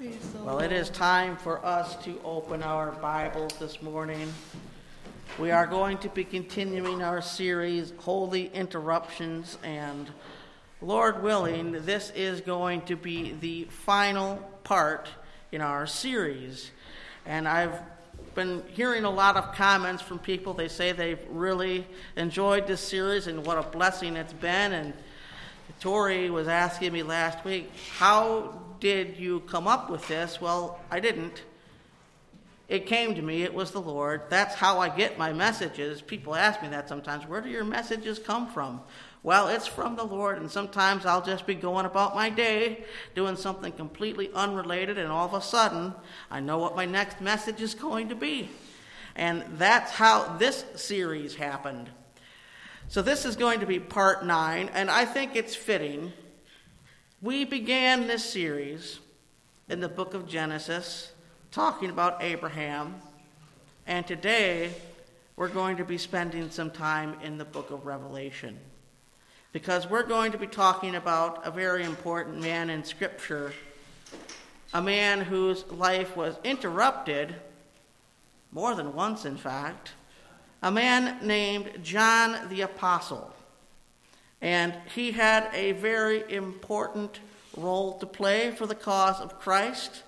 Well, it is time for us to open our Bibles this morning. We are going to be continuing our series, Holy Interruptions, and Lord willing, this is going to be the final part in our series. And I've been hearing a lot of comments from people. They say they've really enjoyed this series and what a blessing it's been. And Tori was asking me last week, how did you come up with this? Well, I didn't. It came to me. It was the Lord. That's how I get my messages. People ask me that sometimes. Where do your messages come from? Well, it's from the Lord, and sometimes I'll just be going about my day, doing something completely unrelated, and all of a sudden, I know what my next message is going to be. And that's how this series happened. So this is going to be part 9, and I think it's fitting. We began this series in the book of Genesis, talking about Abraham, and today we're going to be spending some time in the book of Revelation, because we're going to be talking about a very important man in Scripture, a man whose life was interrupted, more than once in fact, a man named John the Apostle. And he had a very important role to play for the cause of Christ.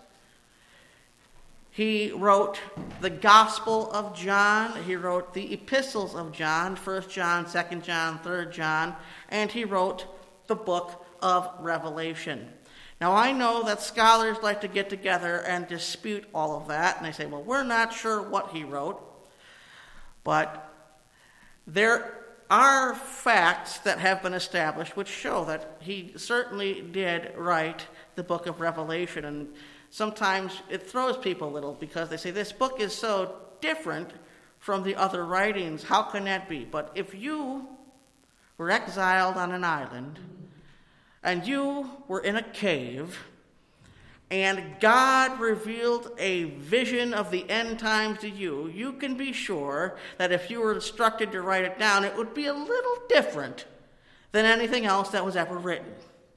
He wrote the Gospel of John. He wrote the epistles of John, 1 John, 2 John, 3 John, and he wrote the book of Revelation. Now, I know that scholars like to get together and dispute all of that, and they say, well, we're not sure what he wrote, but there are facts that have been established which show that he certainly did write the book of Revelation. And sometimes it throws people a little because they say this book is so different from the other writings. How can that be? But if you were exiled on an island and you were in a cave and God revealed a vision of the end times to you, you can be sure that if you were instructed to write it down, it would be a little different than anything else that was ever written.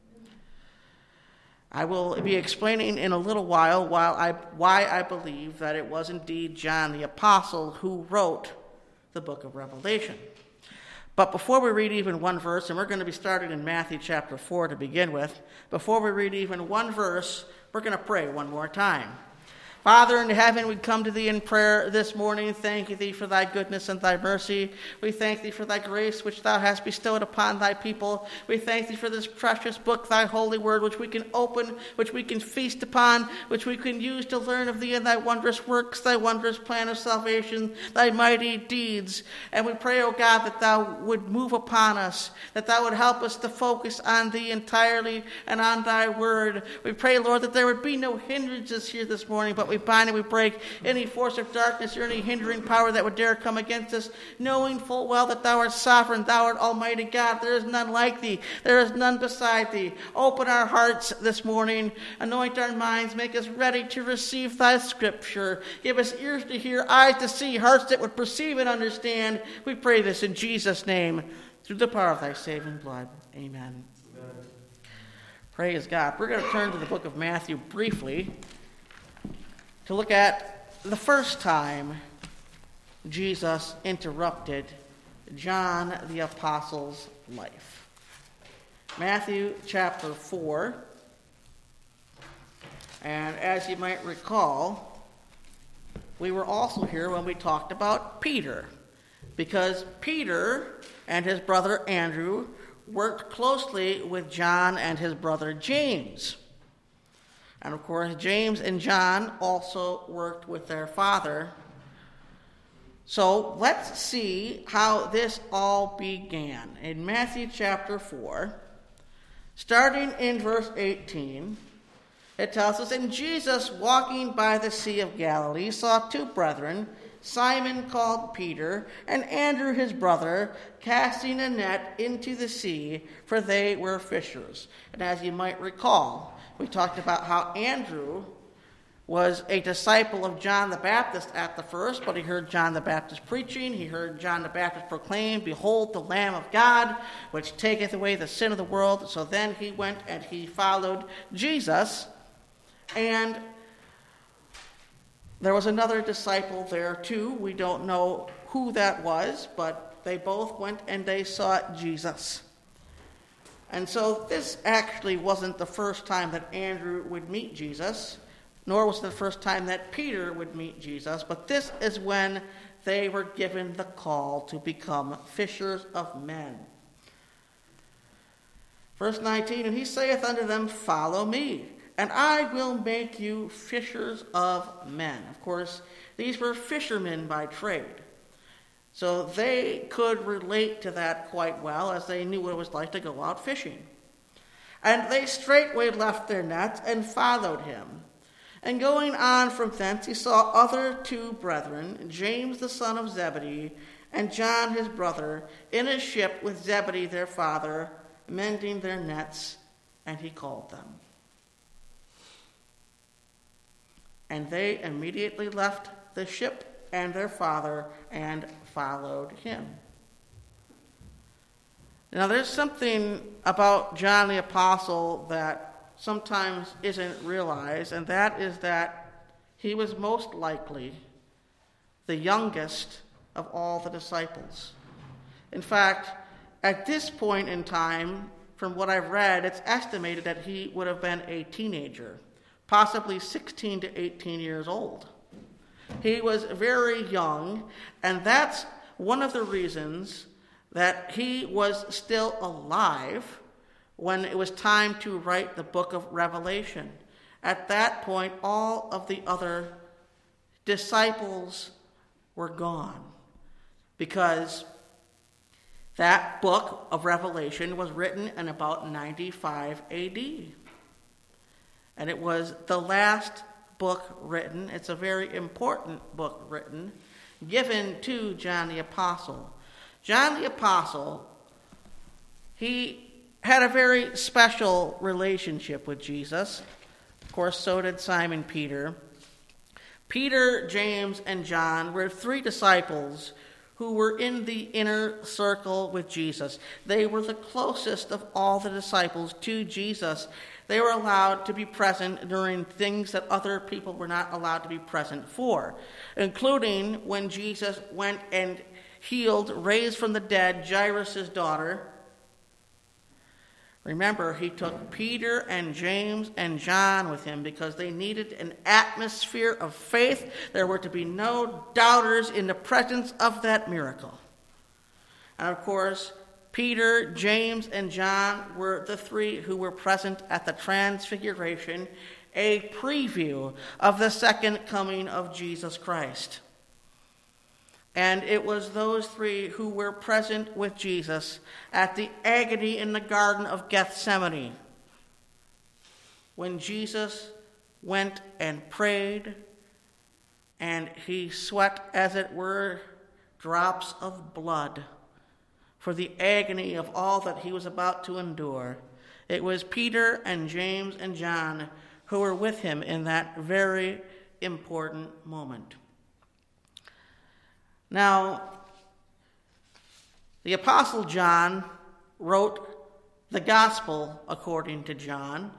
I will be explaining in a little while why I believe that it was indeed John the Apostle who wrote the book of Revelation. But before we read even one verse, and we're going to be starting in Matthew chapter 4 to begin with, before we read even one verse, we're going to pray one more time. Father in heaven, we come to thee in prayer this morning. Thank thee for thy goodness and thy mercy. We thank thee for thy grace which thou hast bestowed upon thy people. We thank thee for this precious book, thy holy word, which we can open, which we can feast upon, which we can use to learn of thee and thy wondrous works, thy wondrous plan of salvation, thy mighty deeds. And we pray, O God, that thou would move upon us, that thou would help us to focus on thee entirely and on thy word. We pray, Lord, that there would be no hindrances here this morning, but we bind and we break any force of darkness or any hindering power that would dare come against us, knowing full well that thou art sovereign, thou art almighty God. There is none like thee. There is none beside thee. Open our hearts this morning. Anoint our minds. Make us ready to receive thy scripture. Give us ears to hear, eyes to see, hearts that would perceive and understand. We pray this in Jesus' name, through the power of thy saving blood. Amen. Praise God. We're going to turn to the book of Matthew briefly to look at the first time Jesus interrupted John the Apostle's life. Matthew chapter 4. And as you might recall, we were also here when we talked about Peter, because Peter and his brother Andrew worked closely with John and his brother James. And of course, James and John also worked with their father. So let's see how this all began. In Matthew chapter 4, starting in verse 18, it tells us, And Jesus, walking by the Sea of Galilee, saw two brethren, Simon called Peter, and Andrew his brother, casting a net into the sea, for they were fishers. And as you might recall, we talked about how Andrew was a disciple of John the Baptist at the first, but he heard John the Baptist preaching. He heard John the Baptist proclaim, Behold the Lamb of God, which taketh away the sin of the world. So then he went and he followed Jesus. And there was another disciple there too. We don't know who that was, but they both went and they sought Jesus. And so this actually wasn't the first time that Andrew would meet Jesus, nor was it the first time that Peter would meet Jesus, but this is when they were given the call to become fishers of men. Verse 19, and he saith unto them, follow me, and I will make you fishers of men. Of course, these were fishermen by trade. So they could relate to that quite well, as they knew what it was like to go out fishing. And they straightway left their nets and followed him. And going on from thence, he saw other two brethren, James the son of Zebedee, and John his brother, in a ship with Zebedee their father, mending their nets, and he called them. And they immediately left the ship and their father and followed him. Now there's something about John the Apostle that sometimes isn't realized, and that is that he was most likely the youngest of all the disciples. In fact, at this point in time, from what I've read, it's estimated that he would have been a teenager, possibly 16 to 18 years old. He was very young, and that's one of the reasons that he was still alive when it was time to write the book of Revelation. At that point, all of the other disciples were gone, because that book of Revelation was written in about 95 AD. And it was the last book written. It's a very important book written, given to John the Apostle. John the Apostle, he had a very special relationship with Jesus. Of course, so did Simon Peter. Peter, James, and John were three disciples who were in the inner circle with Jesus. They were the closest of all the disciples to Jesus. They were allowed to be present during things that other people were not allowed to be present for, including when Jesus went and healed, raised from the dead, Jairus' daughter. Remember, he took Peter and James and John with him because they needed an atmosphere of faith. There were to be no doubters in the presence of that miracle. And of course, Peter, James, and John were the three who were present at the Transfiguration, a preview of the second coming of Jesus Christ. And it was those three who were present with Jesus at the agony in the Garden of Gethsemane, when Jesus went and prayed, and he sweat, as it were, drops of blood for the agony of all that he was about to endure. It was Peter and James and John who were with him in that very important moment. Now, the Apostle John wrote the Gospel according to John.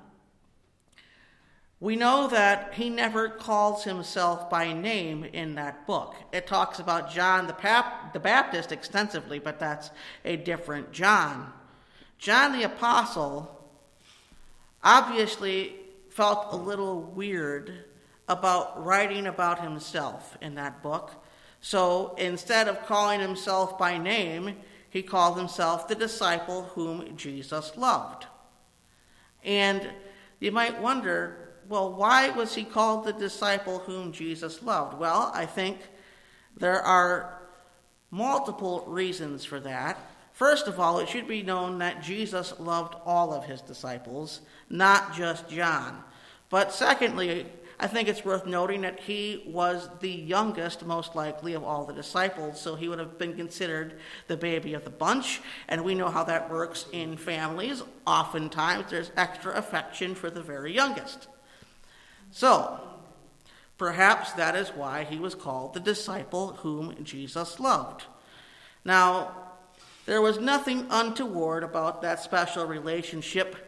We know that he never calls himself by name in that book. It talks about John the Baptist extensively, but that's a different John. John the Apostle obviously felt a little weird about writing about himself in that book. So instead of calling himself by name, he called himself the disciple whom Jesus loved. And you might wonder, well, why was he called the disciple whom Jesus loved? Well, I think there are multiple reasons for that. First of all, it should be known that Jesus loved all of his disciples, not just John. But secondly, I think it's worth noting that he was the youngest, most likely, of all the disciples, so he would have been considered the baby of the bunch, and we know how that works in families. Oftentimes, there's extra affection for the very youngest. So, perhaps that is why he was called the disciple whom Jesus loved. Now, there was nothing untoward about that special relationship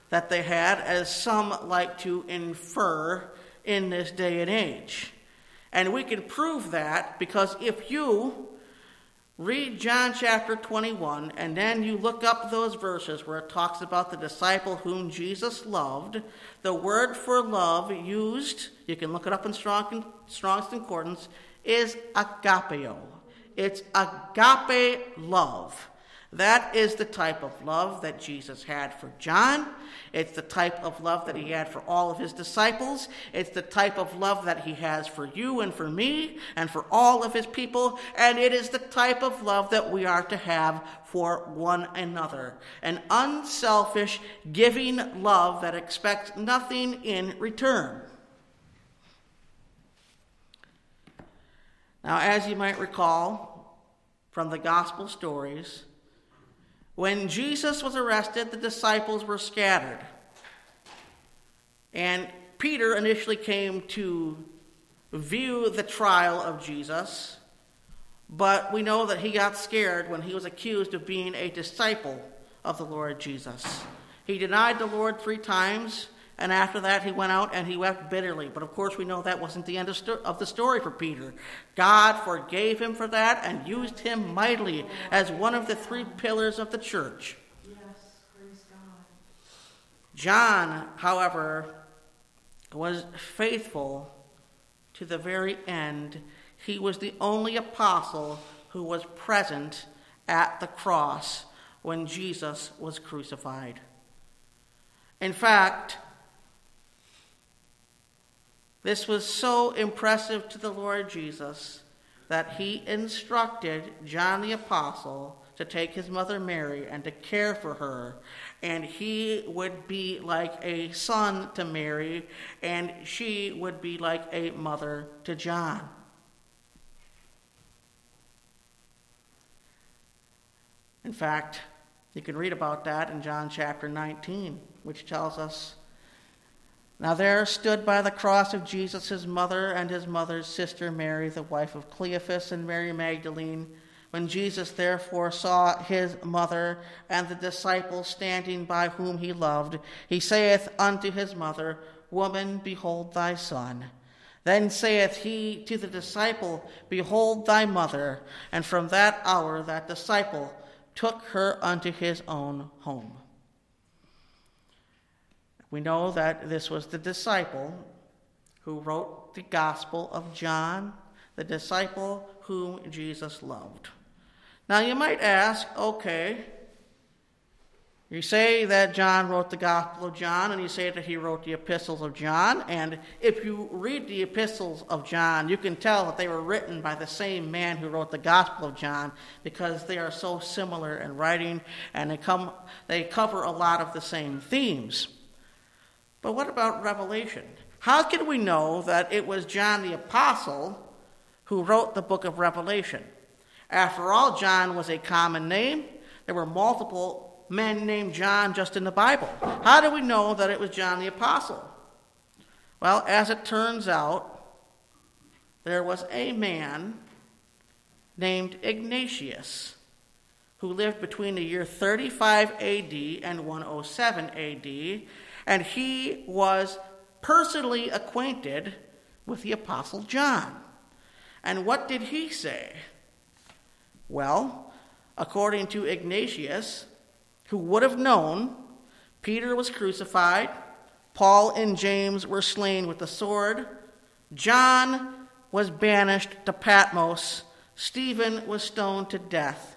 that they had, as some like to infer in this day and age. And we can prove that because if you read John chapter 21 and then you look up those verses where it talks about the disciple whom Jesus loved, the word for love used, you can look it up in Strong's Concordance, is agapeo. It's agape love. That is the type of love that Jesus had for John. It's the type of love that he had for all of his disciples. It's the type of love that he has for you and for me and for all of his people. And it is the type of love that we are to have for one another. An unselfish, giving love that expects nothing in return. Now, as you might recall from the gospel stories, when Jesus was arrested, the disciples were scattered. And Peter initially came to view the trial of Jesus, but we know that he got scared when he was accused of being a disciple of the Lord Jesus. He denied the Lord 3 times, and after that he went out and he wept bitterly. But of course we know that wasn't the end of the story for Peter. God forgave him for that and used him mightily as one of the 3 pillars of the church. Yes, praise God. John, however, was faithful to the very end. He was the only apostle who was present at the cross when Jesus was crucified. In fact, this was so impressive to the Lord Jesus that he instructed John the Apostle to take his mother Mary and to care for her. And he would be like a son to Mary, and she would be like a mother to John. In fact, you can read about that in John chapter 19, which tells us, "Now there stood by the cross of Jesus his mother and his mother's sister Mary, the wife of Cleophas, and Mary Magdalene. When Jesus therefore saw his mother and the disciple standing by whom he loved, he saith unto his mother, Woman, behold thy son. Then saith he to the disciple, Behold thy mother. And from that hour that disciple took her unto his own home." We know that this was the disciple who wrote the Gospel of John, the disciple whom Jesus loved. Now you might ask, okay, you say that John wrote the Gospel of John, and you say that he wrote the epistles of John, and if you read the epistles of John, you can tell that they were written by the same man who wrote the Gospel of John, because they are so similar in writing, and they cover a lot of the same themes. But what about Revelation? How can we know that it was John the Apostle who wrote the book of Revelation? After all, John was a common name. There were multiple men named John just in the Bible. How do we know that it was John the Apostle? Well, as it turns out, there was a man named Ignatius who lived between the year 35 AD and 107 AD, and he was personally acquainted with the Apostle John. And what did he say? Well, according to Ignatius, who would have known, Peter was crucified, Paul and James were slain with the sword, John was banished to Patmos, Stephen was stoned to death.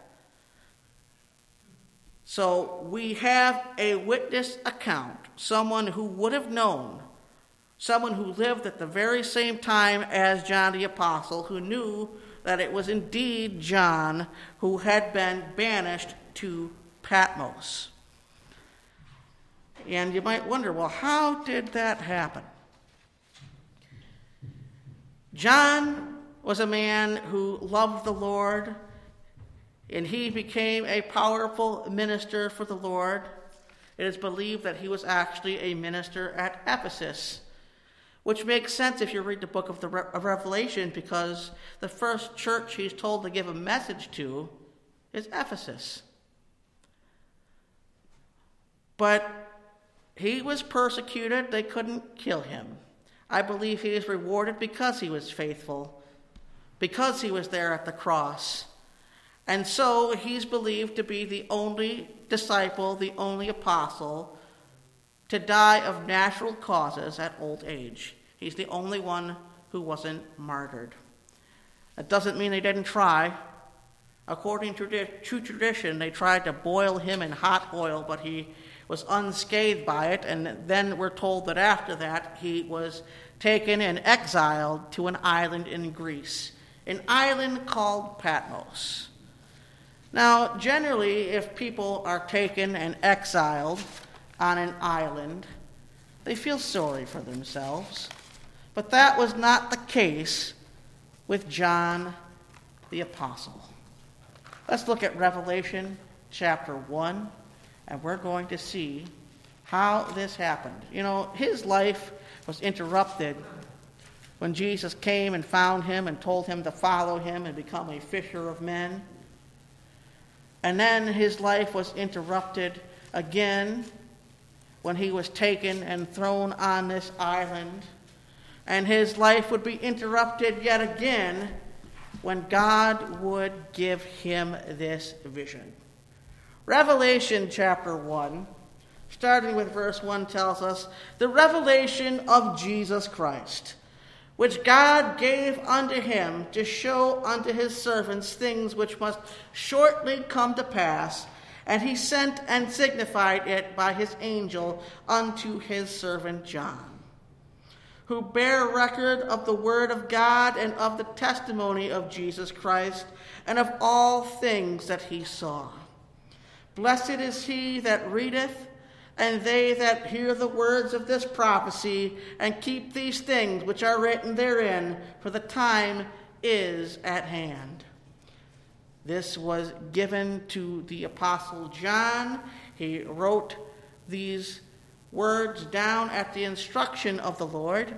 So we have a witness account, someone who would have known, someone who lived at the very same time as John the Apostle, who knew that it was indeed John who had been banished to Patmos. And you might wonder, well, how did that happen? John was a man who loved the Lord, and he became a powerful minister for the Lord. It is believed that he was actually a minister at Ephesus, which makes sense if you read the book of Revelation, because the first church he's told to give a message to is Ephesus. But He was persecuted. They couldn't kill him. I believe he is rewarded because he was faithful, because he was there at the cross. And so he's believed to be the only disciple, the only apostle to die of natural causes at old age. He's the only one who wasn't martyred. That doesn't mean they didn't try. According to true tradition, they tried to boil him in hot oil, but he was unscathed by it, and then we're told that after that he was taken and exiled to an island in Greece, an island called Patmos. Now, generally, if people are taken and exiled on an island, they feel sorry for themselves. But that was not the case with John the Apostle. Let's look at Revelation chapter 1, and we're going to see how this happened. You know, his life was interrupted when Jesus came and found him and told him to follow him and become a fisher of men. And then his life was interrupted again when he was taken and thrown on this island. And his life would be interrupted yet again when God would give him this vision. Revelation chapter 1, starting with verse 1, tells us, the revelation of Jesus Christ, which God gave unto him to show unto his servants things which must shortly come to pass. And he sent and signified it by his angel unto his servant John, who bear record of the word of God and of the testimony of Jesus Christ, and of all things that he saw. Blessed is he that readeth, and they that hear the words of this prophecy, and keep these things which are written therein, for the time is at hand. This was given to the Apostle John. He wrote these words down at the instruction of the Lord.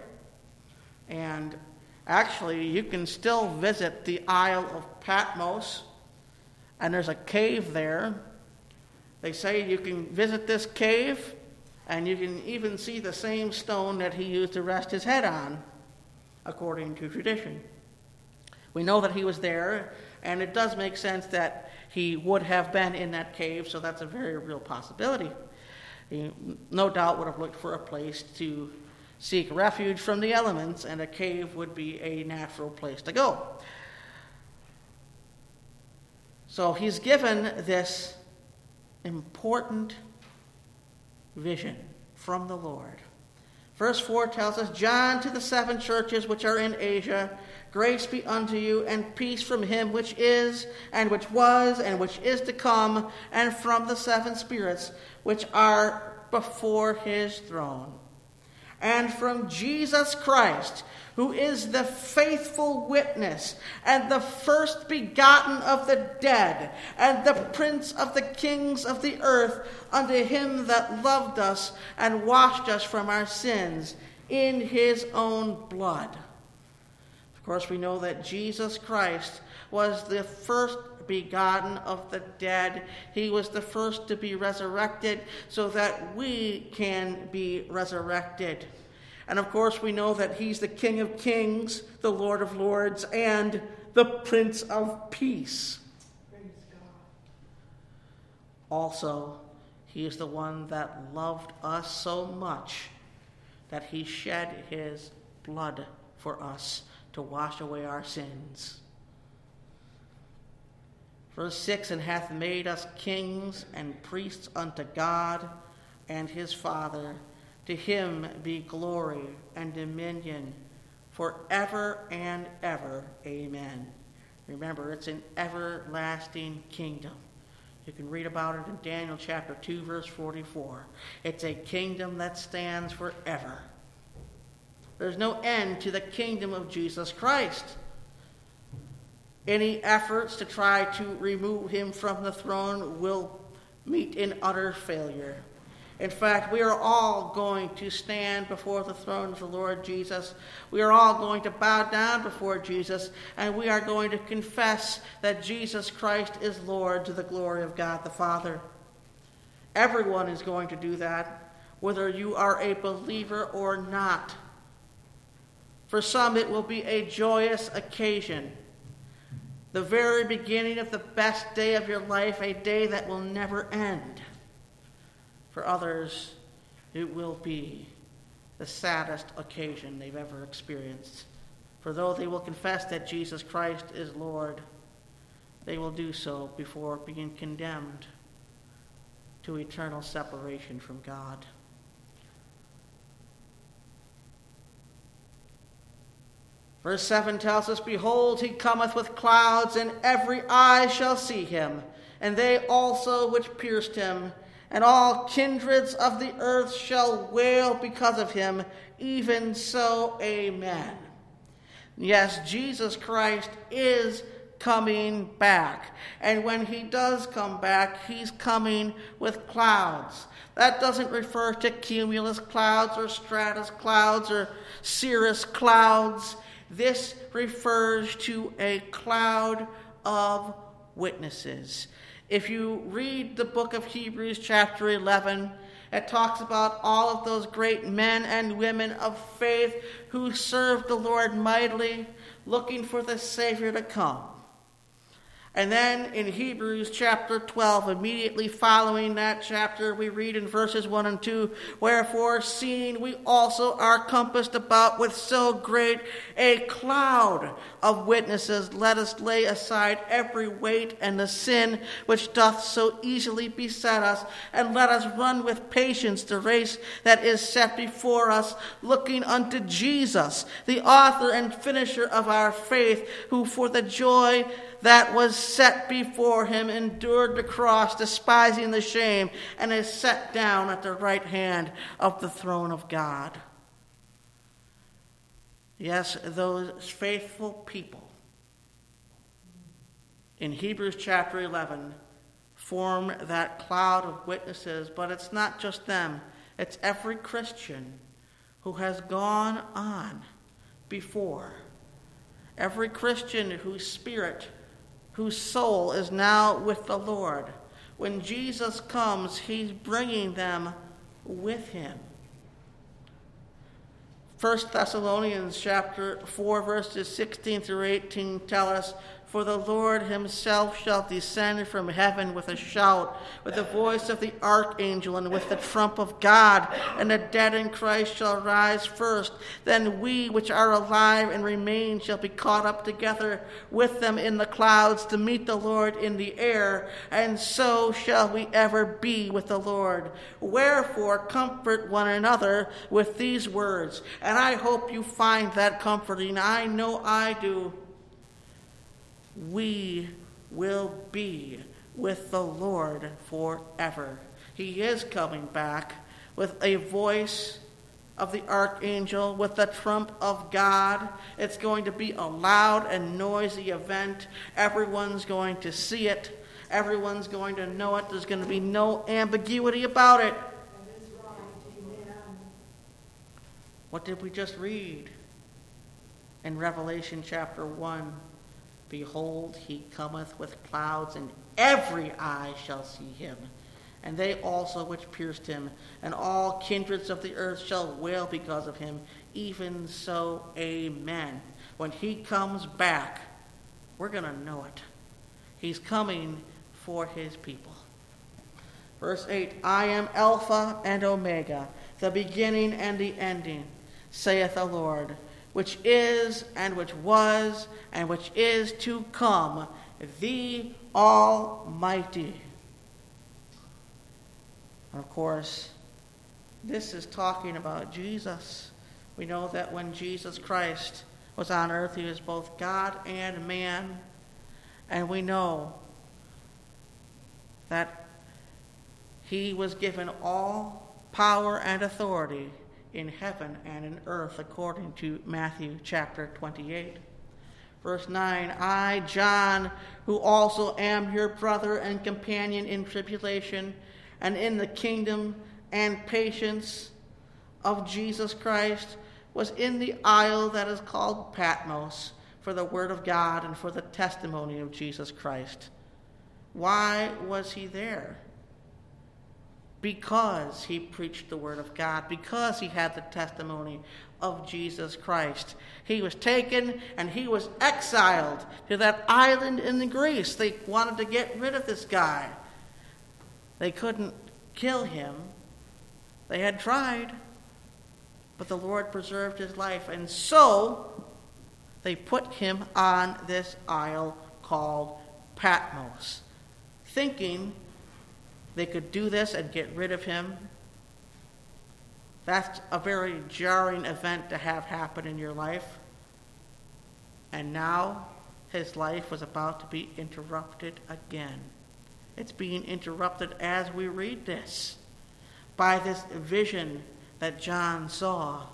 And actually, you can still visit the Isle of Patmos, and there's a cave there. They say you can visit this cave, and you can even see the same stone that he used to rest his head on, according to tradition. We know that he was there, and it does make sense that he would have been in that cave, so that's a very real possibility. He no doubt would have looked for a place to seek refuge from the elements, and a cave would be a natural place to go. So he's given this important vision from the Lord. Verse 4 tells us, John to the 7 churches which are in Asia, grace be unto you, and peace from him which is, and which was, and which is to come, and from the 7 spirits which are before his throne, and from Jesus Christ, who is the faithful witness, and the first begotten of the dead, and the prince of the kings of the earth, unto him that loved us and washed us from our sins in his own blood. Of course, we know that Jesus Christ was the first begotten of the dead. He was the first to be resurrected so that we can be resurrected. And of course, we know that he's the King of Kings, the Lord of Lords, and the Prince of Peace. Praise God. Also, he is the one that loved us so much that he shed his blood for us to wash away our sins. Verse 6, and hath made us kings and priests unto God and his Father. To him be glory and dominion forever and ever. Amen. Remember, it's an everlasting kingdom. You can read about it in Daniel chapter 2, verse 44. It's a kingdom that stands forever. There's no end to the kingdom of Jesus Christ. Any efforts to try to remove him from the throne will meet in utter failure. In fact, we are all going to stand before the throne of the Lord Jesus. We are all going to bow down before Jesus, and we are going to confess that Jesus Christ is Lord to the glory of God the Father. Everyone is going to do that, whether you are a believer or not. For some, it will be a joyous occasion, the very beginning of the best day of your life, a day that will never end. For others, it will be the saddest occasion they've ever experienced. For though they will confess that Jesus Christ is Lord, they will do so before being condemned to eternal separation from God. Verse 7 tells us, "Behold, he cometh with clouds, and every eye shall see him, and they also which pierced him, and all kindreds of the earth shall wail because of him. Even so, amen." Yes, Jesus Christ is coming back. And when he does come back, he's coming with clouds. That doesn't refer to cumulus clouds or stratus clouds or cirrus clouds. This refers to a cloud of witnesses. If you read the book of Hebrews chapter 11, it talks about all of those great men and women of faith who served the Lord mightily, looking for the Savior to come. And then in Hebrews chapter 12, immediately following that chapter, we read in verses 1 and 2, "Wherefore, seeing we also are compassed about with so great a cloud of witnesses, let us lay aside every weight and the sin which doth so easily beset us, and let us run with patience the race that is set before us, looking unto Jesus, the author and finisher of our faith, who for the joy that was set before him endured the cross, despising the shame, and is set down at the right hand of the throne of God." Yes, those faithful people in Hebrews chapter 11 form that cloud of witnesses, but it's not just them. It's every Christian who has gone on before. Every Christian whose spirit, whose soul is now with the Lord. When Jesus comes, he's bringing them with him. 1 Thessalonians chapter 4, verses 16 through 18 tell us, "For the Lord himself shall descend from heaven with a shout, with the voice of the archangel, and with the trump of God, and the dead in Christ shall rise first. Then we which are alive and remain shall be caught up together with them in the clouds to meet the Lord in the air, and so shall we ever be with the Lord. Wherefore comfort one another with these words." And I hope you find that comforting. I know I do. We will be with the Lord forever. He is coming back with a voice of the archangel, with the trump of God. It's going to be a loud and noisy event. Everyone's going to see it. Everyone's going to know it. There's going to be no ambiguity about it. That is right. Amen. What did we just read in Revelation chapter 1? "Behold, he cometh with clouds, and every eye shall see him, and they also which pierced him, and all kindreds of the earth shall wail because of him. Even so, amen." When he comes back, we're going to know it. He's coming for his people. Verse 8, "I am Alpha and Omega, the beginning and the ending, saith the Lord, which is, and which was, and which is to come, the Almighty." And of course, this is talking about Jesus. We know that when Jesus Christ was on earth, he was both God and man. And we know that he was given all power and authority in heaven and in earth, according to Matthew chapter 28. Verse 9, "I, John, who also am your brother and companion in tribulation and in the kingdom and patience of Jesus Christ, was in the isle that is called Patmos for the word of God and for the testimony of Jesus Christ." Why was he there? because he preached the word of God, because he had the testimony of Jesus Christ. He was taken and he was exiled to that island in Greece. They wanted to get rid of this guy. They couldn't kill him. They had tried, but the Lord preserved his life. And so they put him on this isle called Patmos, thinking they could do this and get rid of him. That's a very jarring event to have happen in your life. And now his life was about to be interrupted again. It's being interrupted as we read this by this vision that John saw.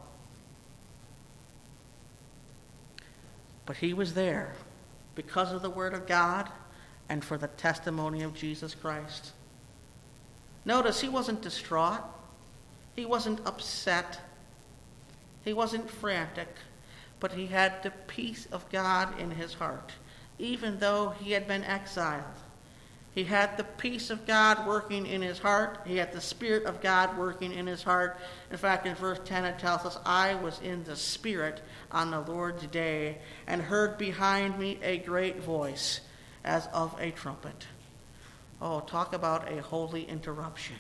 But he was there because of the word of God and for the testimony of Jesus Christ. Notice he wasn't distraught. He wasn't upset. He wasn't frantic. But he had the peace of God in his heart, even though he had been exiled. He had the peace of God working in his heart. He had the Spirit of God working in his heart. In fact, in verse 10 it tells us, I was in the Spirit on the Lord's day and heard behind me a great voice as of a trumpet. Oh, talk about a holy interruption.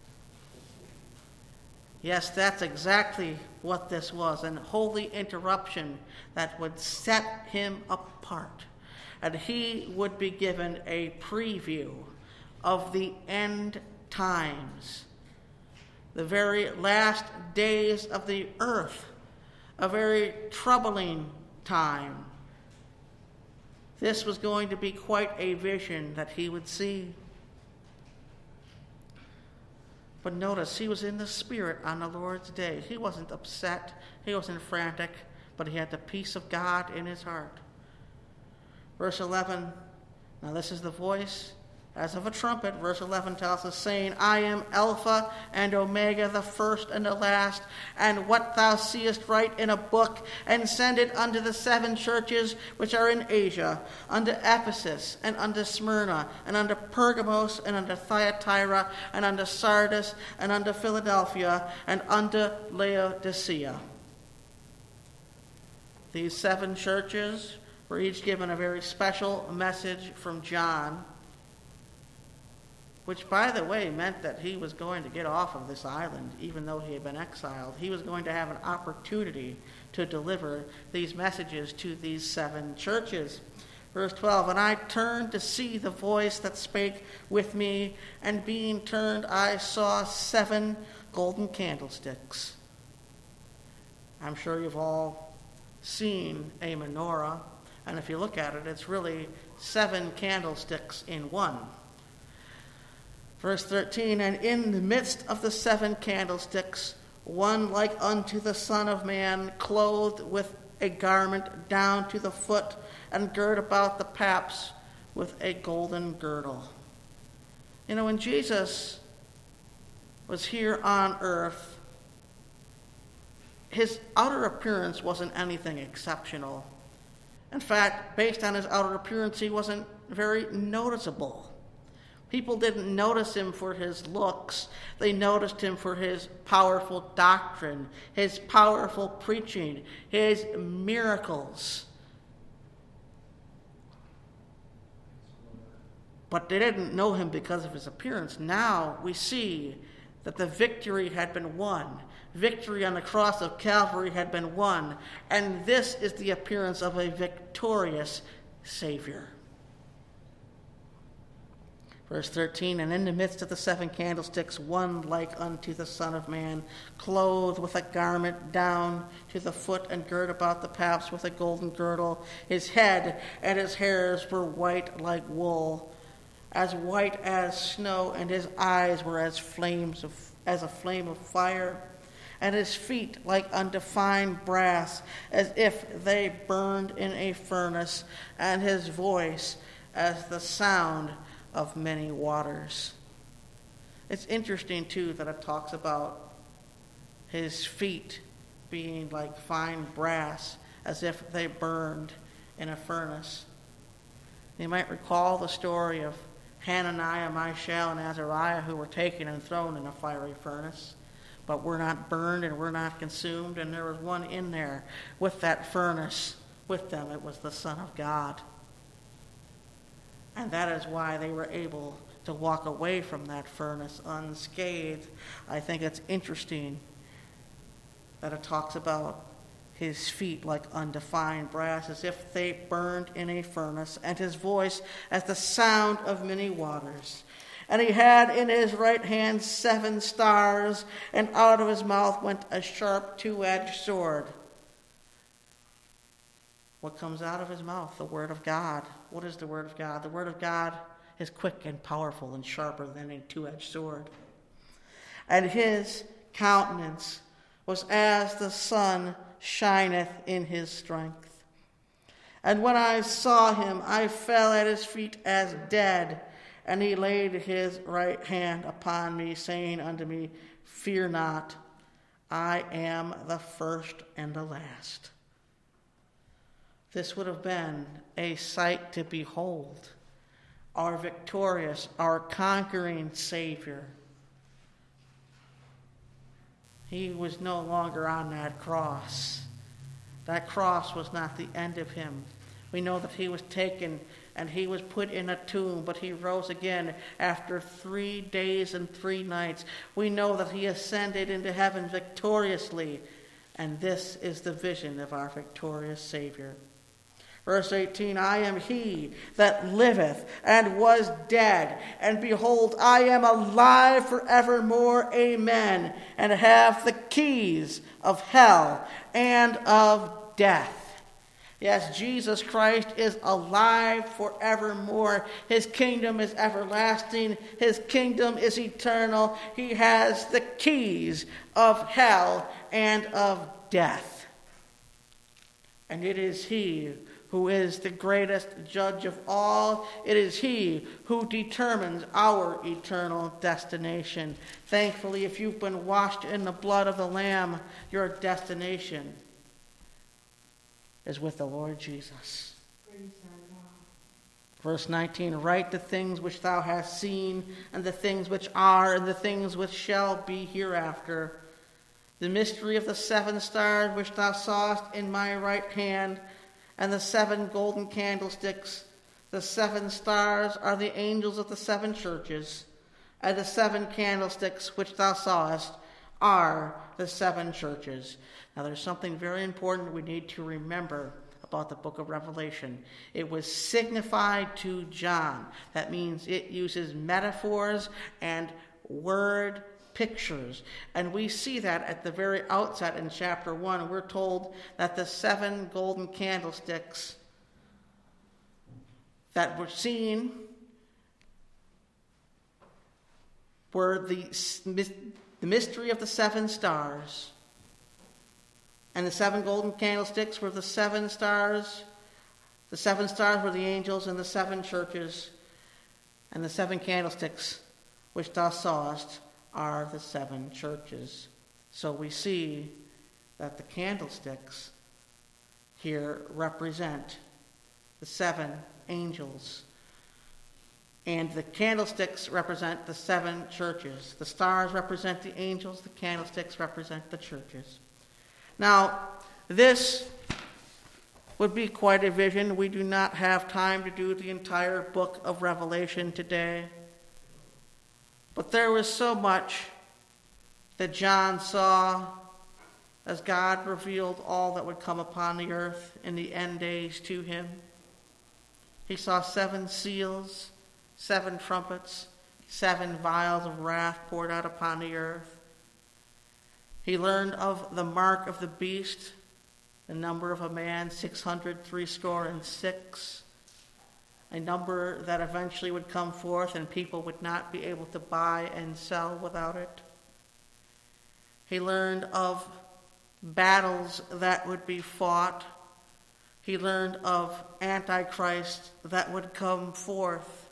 Yes, that's exactly what this was, an holy interruption that would set him apart. And he would be given a preview of the end times, the very last days of the earth, a very troubling time. This was going to be quite a vision that he would see. But notice, he was in the Spirit on the Lord's day. He wasn't upset. He wasn't frantic, but he had the peace of God in his heart. Verse 11, now this is the voice as of a trumpet. Verse 11 tells us, saying, I am Alpha and Omega, the first and the last, and what thou seest write in a book, and send it unto the 7 churches which are in Asia, unto Ephesus, and unto Smyrna, and unto Pergamos, and unto Thyatira, and unto Sardis, and unto Philadelphia, and unto Laodicea. These 7 churches were each given a very special message from John, which, by the way, meant that he was going to get off of this island, even though he had been exiled. He was going to have an opportunity to deliver these messages to these 7 churches. Verse 12, and I turned to see the voice that spake with me, and being turned, I saw 7 golden candlesticks. I'm sure you've all seen a menorah, and if you look at it, it's really 7 candlesticks in one. Verse 13, and in the midst of the 7 candlesticks, one like unto the Son of Man, clothed with a garment down to the foot, and girt about the paps with a golden girdle. You know, when Jesus was here on earth, his outer appearance wasn't anything exceptional. In fact, based on his outer appearance, he wasn't very noticeable. People didn't notice him for his looks. They noticed him for his powerful doctrine, his powerful preaching, his miracles. But they didn't know him because of his appearance. Now we see that the victory had been won. Victory on the cross of Calvary had been won. And this is the appearance of a victorious Savior. Verse 13, and in the midst of the 7 candlesticks, one like unto the Son of Man, clothed with a garment down to the foot, and girt about the paps with a golden girdle. His head and his hairs were white like wool, as white as snow, and his eyes were as a flame of fire, and his feet like unto fine brass, as if they burned in a furnace, and his voice as the sound of many waters. It's interesting, too, that it talks about his feet being like fine brass, as if they burned in a furnace. You might recall the story of Hananiah, Mishael, and Azariah, who were taken and thrown in a fiery furnace, but were not burned and were not consumed. And there was one in there with that furnace with them. It was the Son of God. And that is why they were able to walk away from that furnace unscathed. I think it's interesting that it talks about his feet like undefined brass, as if they burned in a furnace, and his voice as the sound of many waters. And he had in his right hand 7 stars, and out of his mouth went a sharp 2-edged sword. What comes out of his mouth? The Word of God. What is the Word of God? The Word of God is quick and powerful and sharper than a 2-edged sword. And his countenance was as the sun shineth in his strength. And when I saw him, I fell at his feet as dead. And he laid his right hand upon me, saying unto me, Fear not, I am the first and the last. This would have been a sight to behold. Our victorious, our conquering Savior. He was no longer on that cross. That cross was not the end of him. We know that he was taken and he was put in a tomb, but he rose again after 3 days and 3 nights. We know that he ascended into heaven victoriously, and this is the vision of our victorious Savior. Verse 18, I am he that liveth and was dead, and behold, I am alive forevermore, amen, and have the keys of hell and of death. Yes, Jesus Christ is alive forevermore. His kingdom is everlasting. His kingdom is eternal. He has the keys of hell and of death. And it is he who is the greatest judge of all. It is he who determines our eternal destination. Thankfully, if you've been washed in the blood of the Lamb, your destination is with the Lord Jesus. Verse 19, write the things which thou hast seen, and the things which are, and the things which shall be hereafter. The mystery of the 7 stars which thou sawest in my right hand, and the 7 golden candlesticks. The 7 stars are the angels of the 7 churches, and the 7 candlesticks which thou sawest are the 7 churches. Now there's something very important we need to remember about the book of Revelation. It was signified to John. That means it uses metaphors and word pictures. And we see that at the very outset in chapter 1. We're told that the 7 golden candlesticks that were seen were the mystery of the 7 stars. And the 7 golden candlesticks were the 7 stars. The 7 stars were the angels and the 7 churches. And the 7 candlesticks which thou sawest are the 7 churches. So we see that the candlesticks here represent the 7 angels. And the candlesticks represent the 7 churches. The stars represent the angels. The candlesticks represent the churches. Now, this would be quite a vision. We do not have time to do the entire book of Revelation today. But there was so much that John saw as God revealed all that would come upon the earth in the end days to him. He saw 7 seals, 7 trumpets, 7 vials of wrath poured out upon the earth. He learned of the mark of the beast, the number of a man, 666, a number that eventually would come forth and people would not be able to buy and sell without it. He learned of battles that would be fought. He learned of Antichrist that would come forth.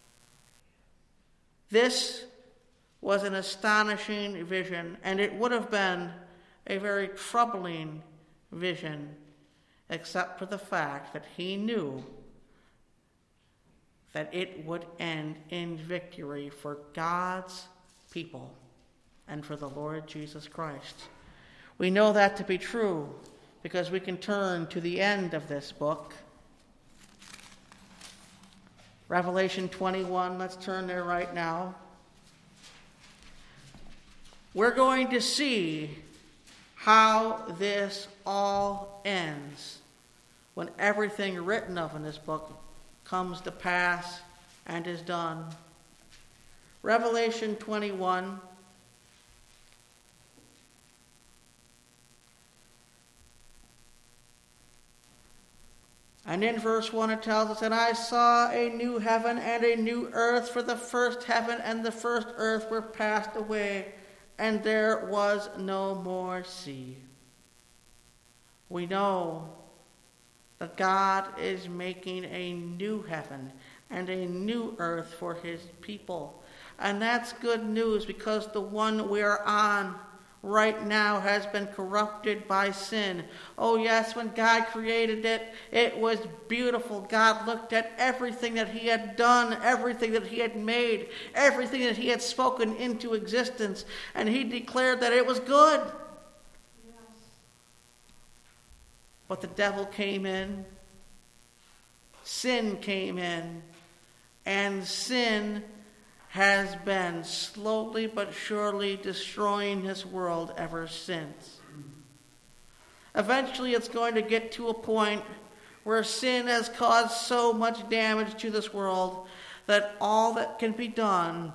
This was an astonishing vision, and it would have been a very troubling vision, except for the fact that he knew that it would end in victory for God's people and for the Lord Jesus Christ. We know that to be true because we can turn to the end of this book. Revelation 21, let's turn there right now. We're going to see how this all ends when everything written of in this book comes to pass and is done. Revelation 21. And in verse 1 it tells us, "And I saw a new heaven and a new earth, for the first heaven and the first earth were passed away, and there was no more sea." We know that God is making a new heaven and a new earth for his people. And that's good news because the one we are on right now has been corrupted by sin. Oh yes, when God created it, it was beautiful. God looked at everything that he had done, everything that he had made, everything that he had spoken into existence, and he declared that it was good. Yes. But the devil came in, sin came in, and sin has been slowly but surely destroying this world ever since. Eventually it's going to get to a point where sin has caused so much damage to this world that all that can be done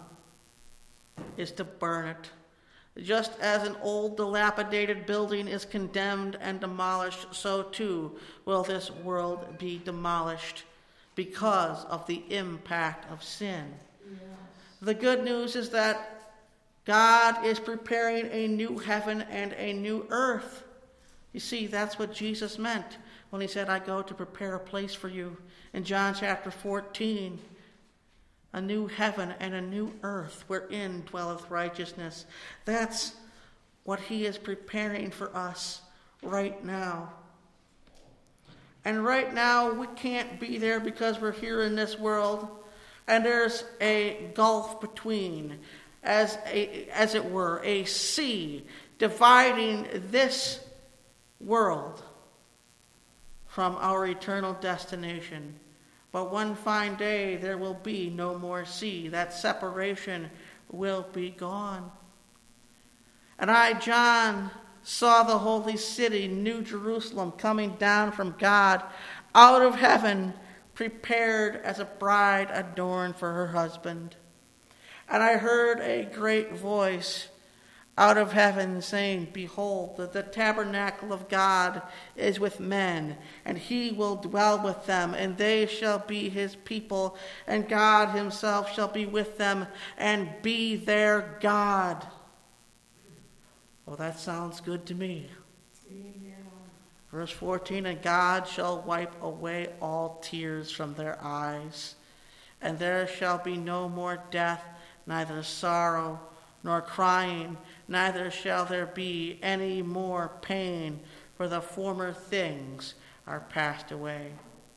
is to burn it. Just as an old dilapidated building is condemned and demolished, so too will this world be demolished because of the impact of sin. Yes. The good news is that God is preparing a new heaven and a new earth. You see, that's what Jesus meant when he said, "I go to prepare a place for you." In John chapter 14, a new heaven and a new earth wherein dwelleth righteousness. That's what he is preparing for us right now. And right now, we can't be there because we're here in this world. And there's a gulf between, as it were, a sea dividing this world from our eternal destination. But one fine day there will be no more sea. That separation will be gone. And I, John, saw the holy city, New Jerusalem, coming down from God out of heaven, prepared as a bride adorned for her husband. And I heard a great voice out of heaven saying, "Behold, the tabernacle of God is with men, and he will dwell with them, and they shall be his people, and God himself shall be with them and be their God." Well, that sounds good to me. Amen. Verse 14, "And God shall wipe away all tears from their eyes, and there shall be no more death, neither sorrow nor crying, neither shall there be any more pain, for the former things are passed away."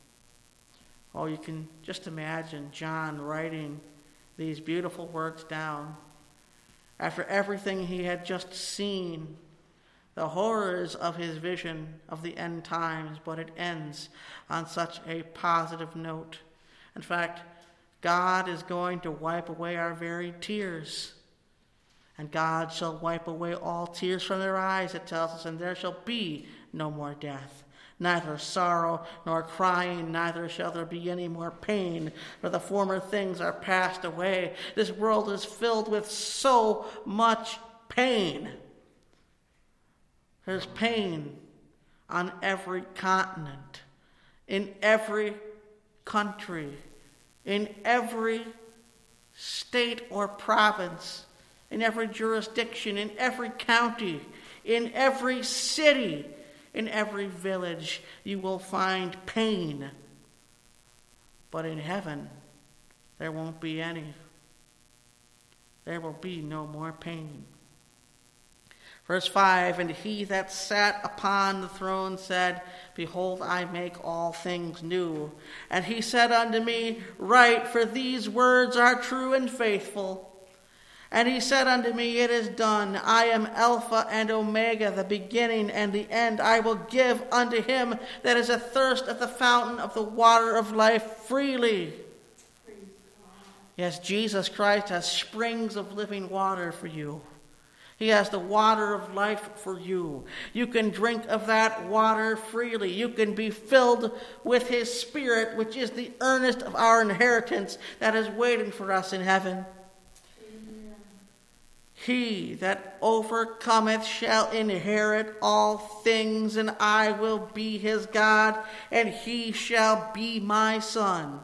Oh, you can just imagine John writing these beautiful words down after everything he had just seen, the horrors of his vision of the end times, but it ends on such a positive note. In fact, God is going to wipe away our very tears. And God shall wipe away all tears from their eyes, it tells us, and there shall be no more death, neither sorrow nor crying, neither shall there be any more pain, for the former things are passed away. This world is filled with so much pain. There's pain on every continent, in every country, in every state or province, in every jurisdiction, in every county, in every city, in every village. You will find pain. But in heaven, there won't be any. There will be no more pain. Verse 5, and he that sat upon the throne said, Behold, I make all things new. And he said unto me, Write, for these words are true and faithful. And he said unto me, It is done. I am Alpha and Omega, the beginning and the end. I will give unto him that is athirst at the fountain of the water of life freely. Yes, Jesus Christ has springs of living water for you. He has the water of life for you. You can drink of that water freely. You can be filled with his Spirit, which is the earnest of our inheritance that is waiting for us in heaven. Amen. He that overcometh shall inherit all things, and I will be his God, and he shall be my son.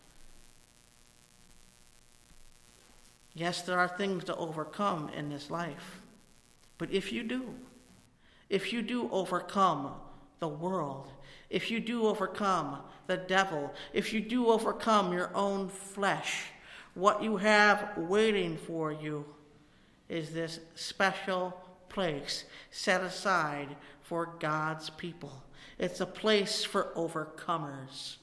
Yes, there are things to overcome in this life. But if you do overcome the world, if you do overcome the devil, if you do overcome your own flesh, what you have waiting for you is this special place set aside for God's people. It's a place for overcomers.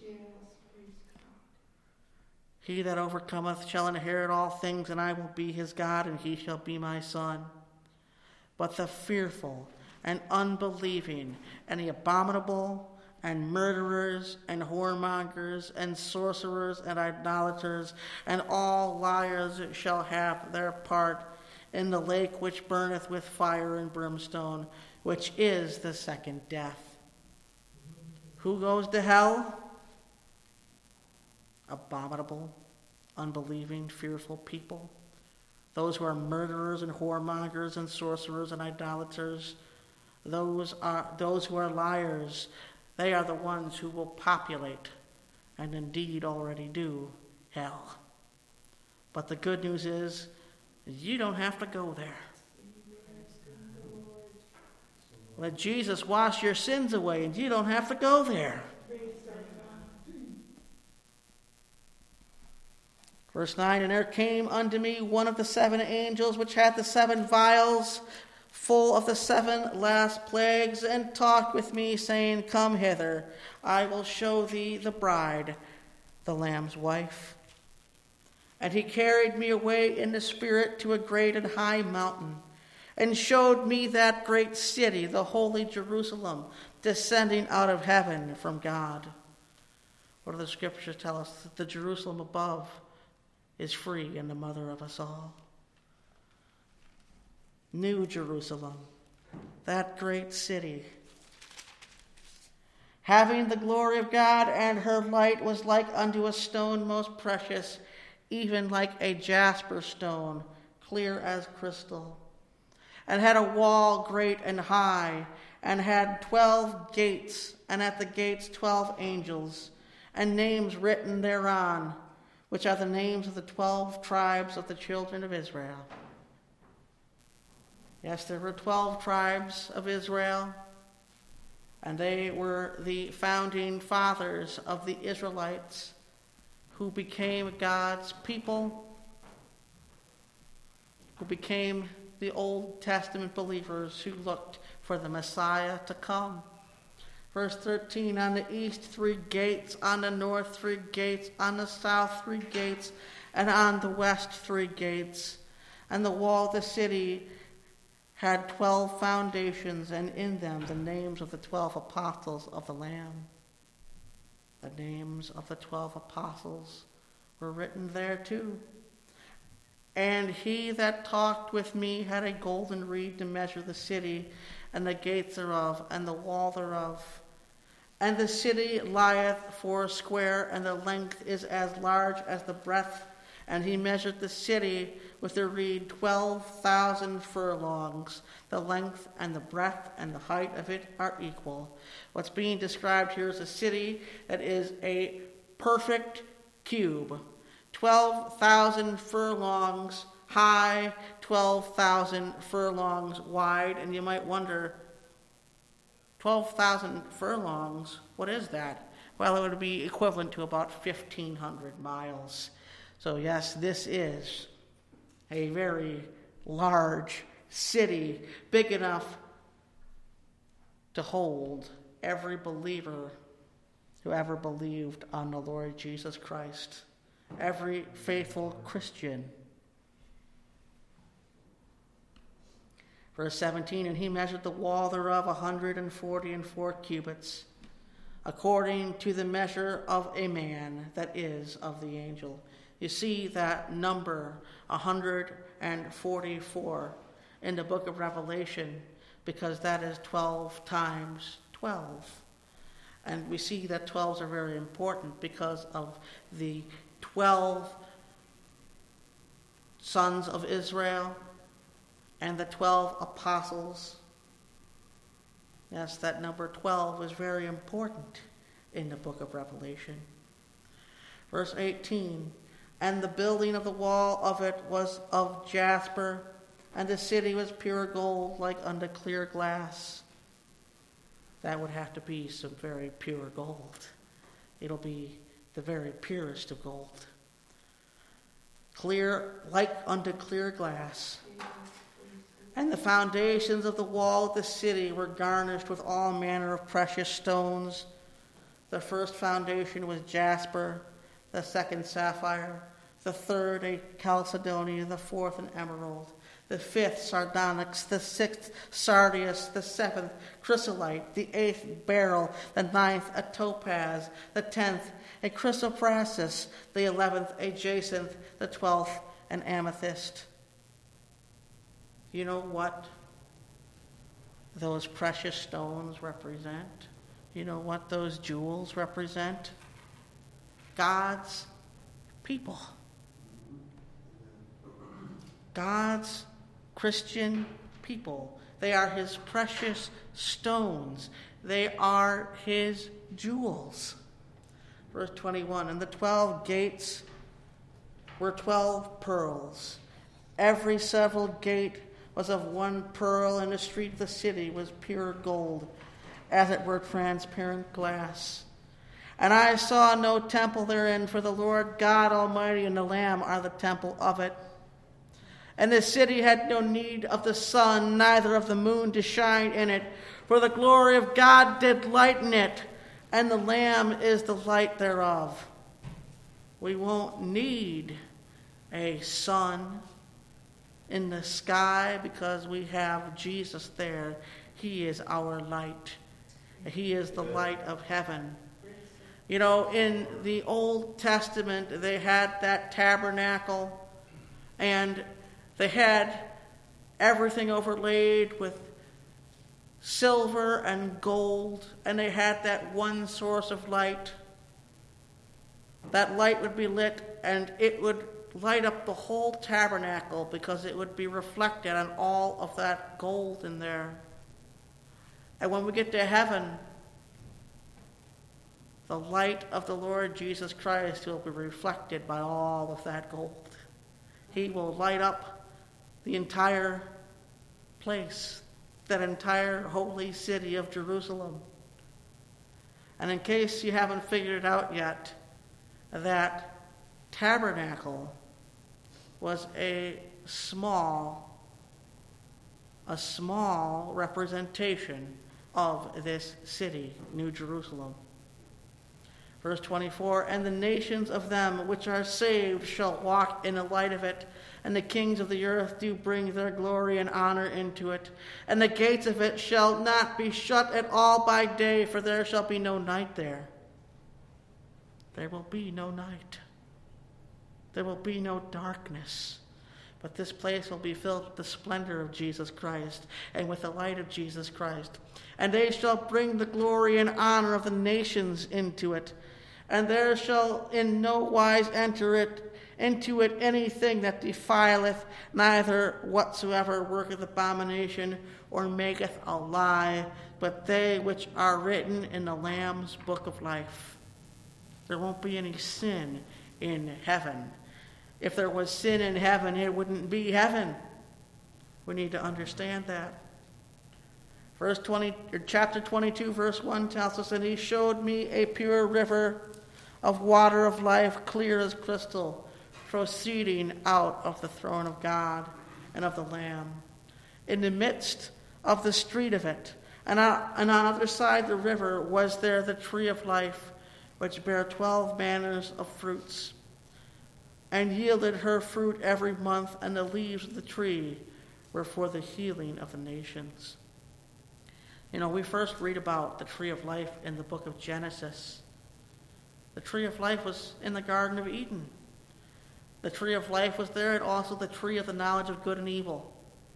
He that overcometh shall inherit all things, and I will be his God, and he shall be my son. But the fearful and unbelieving and the abominable and murderers and whoremongers and sorcerers and idolaters and all liars shall have their part in the lake which burneth with fire and brimstone, which is the second death. Who goes to hell? Abominable, unbelieving, fearful people. Those who are murderers and whoremongers and sorcerers and idolaters, those who are liars, they are the ones who will populate, and indeed already do, hell. But the good news is, you don't have to go there. Let Jesus wash your sins away, and you don't have to go there. Verse 9, and there came unto me one of the 7 angels which had the 7 vials full of the 7 last plagues, and talked with me, saying, Come hither, I will show thee the bride, the Lamb's wife. And he carried me away in the spirit to a great and high mountain, and showed me that great city, the holy Jerusalem, descending out of heaven from God. What do the scriptures tell us? That the Jerusalem above is free and the mother of us all. New Jerusalem, that great city, having the glory of God, and her light was like unto a stone most precious, even like a jasper stone, clear as crystal, and had a wall great and high, and had 12 gates, and at the gates 12 angels, and names written thereon, which are the names of the 12 tribes of the children of Israel. Yes, there were 12 tribes of Israel, and they were the founding fathers of the Israelites who became God's people, who became the Old Testament believers who looked for the Messiah to come. Verse 13, on the east 3 gates, on the north 3 gates, on the south 3 gates, and on the west 3 gates. And the wall of the city had 12 foundations, and in them the names of the 12 apostles of the Lamb. The names of the 12 apostles were written there too. And he that talked with me had a golden reed to measure the city, and the gates thereof, and the wall thereof. And the city lieth foursquare, and the length is as large as the breadth. And he measured the city with the reed 12,000 furlongs. The length and the breadth and the height of it are equal. What's being described here is a city that is a perfect cube. 12,000 furlongs high, 12,000 furlongs wide. And you might wonder, 12,000 furlongs, what is that? Well, it would be equivalent to about 1,500 miles. So yes, this is a very large city big enough to hold every believer who ever believed on the Lord Jesus Christ, every faithful Christian. Verse 17, and he measured the wall thereof 144 cubits, according to the measure of a man, that is, of the angel. You see that number 144 in the book of Revelation, because that is 12 times 12. And we see that 12s are very important because of the 12 sons of Israel and the 12 apostles. Yes, that number 12 is very important in the book of Revelation. Verse 18, and the building of the wall of it was of jasper, and the city was pure gold, like unto clear glass. That would have to be some very pure gold. It'll be the very purest of gold. Clear, like unto clear glass. And the foundations of the wall of the city were garnished with all manner of precious stones. The first foundation was jasper, the second sapphire, the third a chalcedony, the fourth an emerald, the fifth sardonyx, the sixth sardius, the seventh chrysolite, the eighth beryl, the ninth a topaz, the 10th a chrysoprasus, the 11th a jacinth, the 12th an amethyst. You know what those precious stones represent? You know what those jewels represent? God's people. God's Christian people. They are his precious stones. They are his jewels. Verse 21, and the 12 gates were 12 pearls. Every several gate was of one pearl, and the street of the city was pure gold, as it were transparent glass. And I saw no temple therein, for the Lord God Almighty and the Lamb are the temple of it. And the city had no need of the sun, neither of the moon to shine in it, for the glory of God did lighten it, and the Lamb is the light thereof. We won't need a sun in the sky because we have Jesus there. He is our light. He is the light of heaven. You know, in the Old Testament, they had that tabernacle, and they had everything overlaid with silver and gold, and they had that one source of light. That light would be lit, and it would light up the whole tabernacle because it would be reflected on all of that gold in there. And when we get to heaven, the light of the Lord Jesus Christ will be reflected by all of that gold. He will light up the entire place, that entire holy city of Jerusalem. And in case you haven't figured it out yet, that tabernacle was a small representation of this city, New Jerusalem. Verse 24, and the nations of them which are saved shall walk in the light of it, and the kings of the earth do bring their glory and honor into it. And the gates of it shall not be shut at all by day, for there shall be no night there. There will be no night. There will be no darkness. But this place will be filled with the splendor of Jesus Christ and with the light of Jesus Christ. And they shall bring the glory and honor of the nations into it. And there shall in no wise enter into it anything that defileth, neither whatsoever worketh abomination or maketh a lie, but they which are written in the Lamb's book of life. There won't be any sin in heaven. If there was sin in heaven, it wouldn't be heaven. We need to understand that. Chapter 22, verse 1 tells us, and he showed me a pure river of water of life, clear as crystal, proceeding out of the throne of God and of the Lamb. in the midst of the street of it. And on the other side of the river was there the tree of life, which bare 12 manners of fruits, and yielded her fruit every month, and the leaves of the tree were for the healing of the nations. You know, we first read about the tree of life in the book of Genesis. The tree of life was in the Garden of Eden. The tree of life was there, and also the tree of the knowledge of good and evil.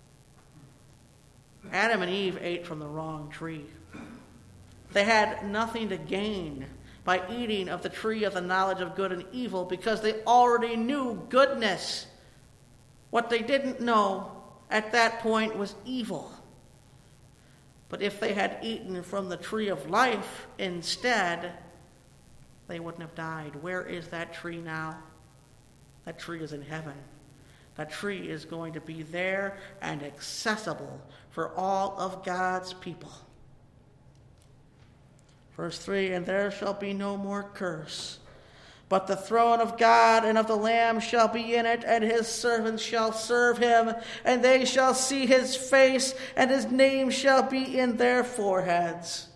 Adam and Eve ate from the wrong tree. They had nothing to gain by eating of the tree of the knowledge of good and evil because they already knew goodness. What they didn't know at that point was evil. But if they had eaten from the tree of life instead, they wouldn't have died. Where is that tree now? That tree is in heaven. That tree is going to be there and accessible for all of God's people. Verse 3, and there shall be no more curse, but the throne of God and of the Lamb shall be in it, and his servants shall serve him, and they shall see his face, and his name shall be in their foreheads.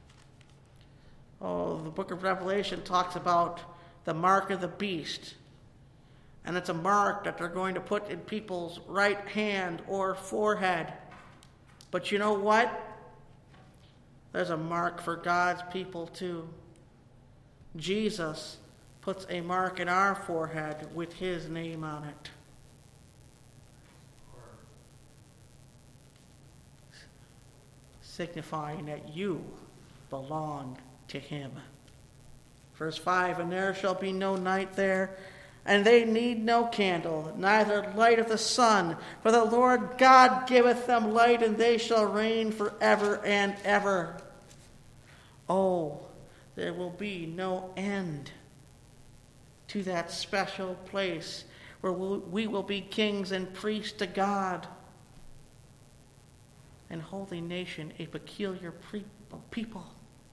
Oh, the book of Revelation talks about the mark of the beast. And it's a mark that they're going to put in people's right hand or forehead. But you know what? There's a mark for God's people too. Jesus puts a mark in our forehead with his name on it. Signifying that you belong to him. Verse 5, and there shall be no night there, and they need no candle, neither light of the sun, for the Lord God giveth them light, and they shall reign forever and ever. Oh, there will be no end to that special place where we will be kings and priests to God, and holy nation, a peculiar people.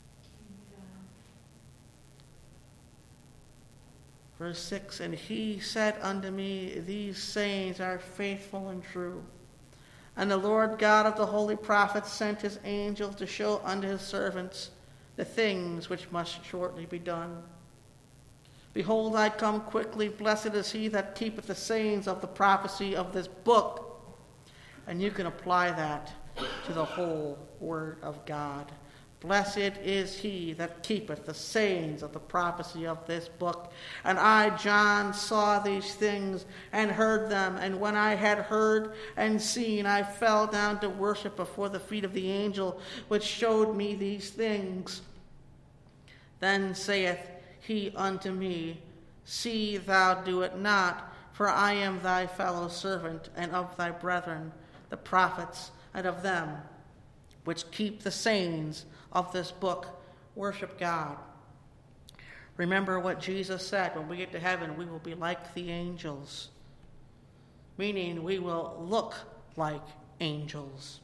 Verse 6, and he said unto me, these sayings are faithful and true. And the Lord God of the holy prophets sent his angel to show unto his servants the things which must shortly be done. Behold, I come quickly. Blessed is he that keepeth the sayings of the prophecy of this book. And you can apply that to the whole word of God. Blessed is he that keepeth the sayings of the prophecy of this book. And I, John, saw these things and heard them. And when I had heard and seen, I fell down to worship before the feet of the angel which showed me these things. Then saith he unto me, see thou do it not, for I am thy fellow servant, and of thy brethren, the prophets, and of them which keep the sayings of this book. Worship God. Remember what Jesus said, when we get to heaven, we will be like the angels. Meaning we will look like angels.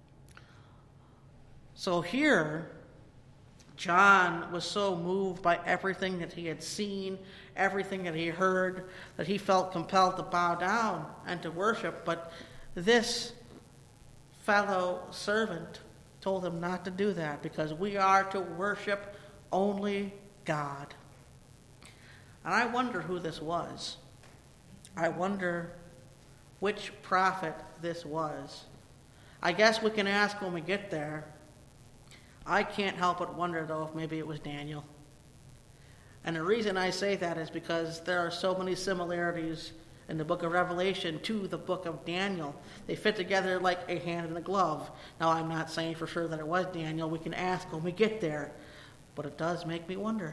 So here, John was so moved by everything that he had seen, everything that he heard, that he felt compelled to bow down and to worship. But this fellow servant told him not to do that, because we are to worship only God. And I wonder who this was. I wonder which prophet this was. I guess we can ask when we get there. I can't help but wonder, though, if maybe it was Daniel. And the reason I say that is because there are so many similarities in the book of Revelation to the book of Daniel. They fit together like a hand in a glove. Now, I'm not saying for sure that it was Daniel. We can ask when we get there. But it does make me wonder.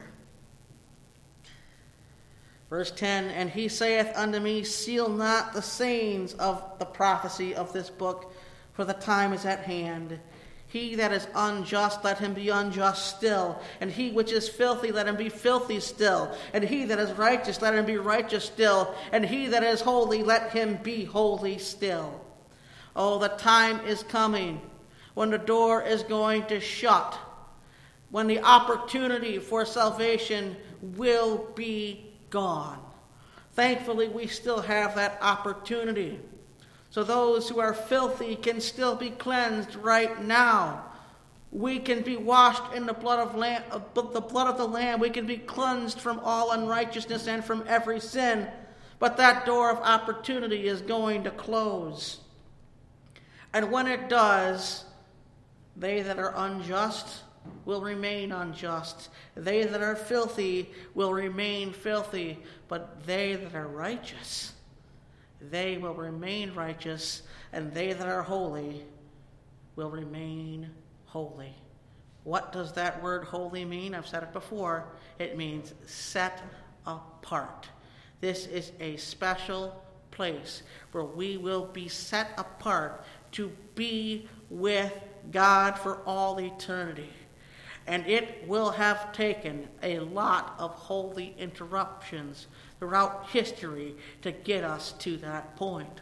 Verse 10, and he saith unto me, seal not the sayings of the prophecy of this book, for the time is at hand. He that is unjust, let him be unjust still. And he which is filthy, let him be filthy still. And he that is righteous, let him be righteous still. And he that is holy, let him be holy still. Oh, the time is coming when the door is going to shut, when the opportunity for salvation will be gone. Thankfully, we still have that opportunity. So those who are filthy can still be cleansed right now. We can be washed in the blood of the Lamb. We can be cleansed from all unrighteousness and from every sin. But that door of opportunity is going to close. And when it does, they that are unjust will remain unjust. They that are filthy will remain filthy. But they that are righteous, they will remain righteous. And they that are holy will remain holy. What does that word holy mean? I've said it before. It means set apart. This is a special place where we will be set apart to be with God for all eternity. And it will have taken a lot of holy interruptions throughout history to get us to that point.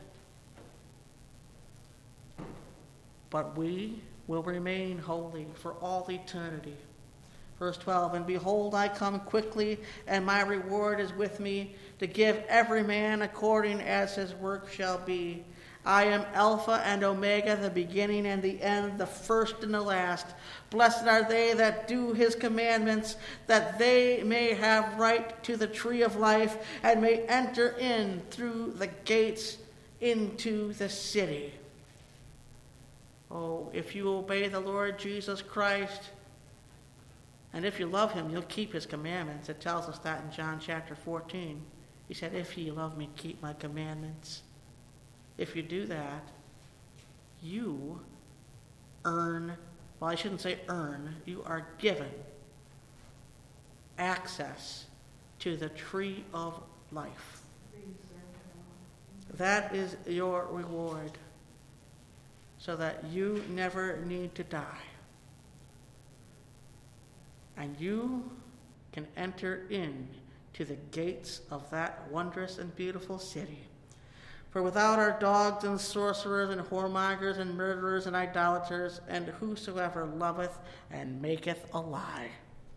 But we will remain holy for all eternity. Verse 12, and behold, I come quickly, and my reward is with me, to give every man according as his work shall be. I am Alpha and Omega, the beginning and the end, the first and the last. Blessed are they that do his commandments, that they may have right to the tree of life, and may enter in through the gates into the city. Oh, if you obey the Lord Jesus Christ, and if you love him, you'll keep his commandments. It tells us that in John chapter 14. He said, if ye love me, keep my commandments. If you do that, you earn, well, I shouldn't say earn, you are given access to the tree of life. That is your reward, so that you never need to die. And you can enter in to the gates of that wondrous and beautiful city. For without are dogs and sorcerers and whoremongers and murderers and idolaters and whosoever loveth and maketh a lie.